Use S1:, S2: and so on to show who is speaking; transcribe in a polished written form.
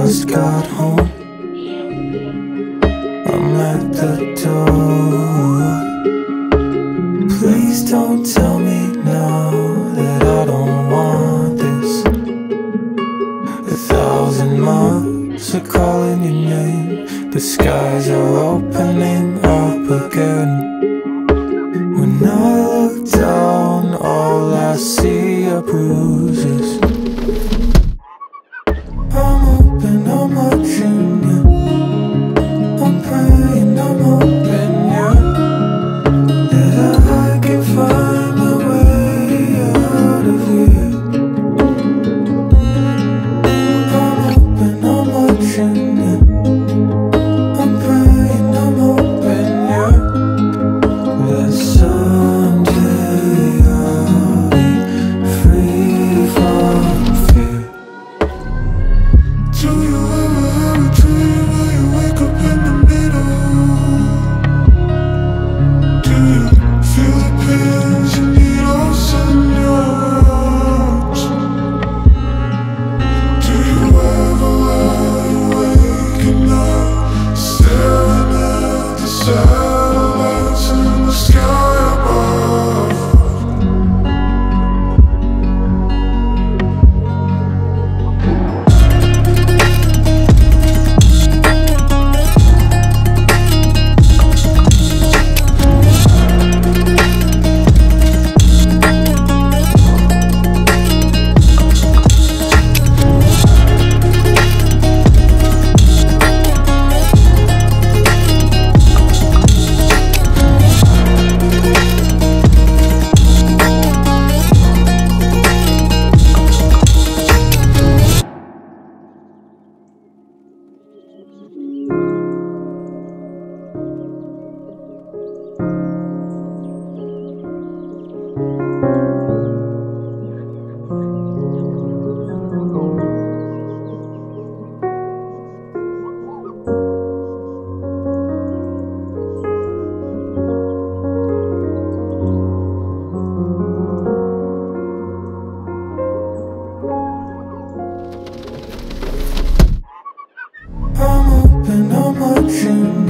S1: just got home. I'm at the door. Please don't tell me now that I don't want this. 1,000 miles are calling your name. The skies are opening up again. When I look down, all I see are bruises. I'm hoping, I'm watching you. I'm praying, I'm hoping, yeah, that I can find my way out of here. I'm hoping, I'm watching you. I'm praying, I'm hoping, yeah, that someday I'll be free from fear. Do you ever have a dream where you wake up in the middle? Do you feel the pins and needles in your arms? Do you ever lie awake at night, staring at the satellites in the sky above? I'm hoping, I'm watching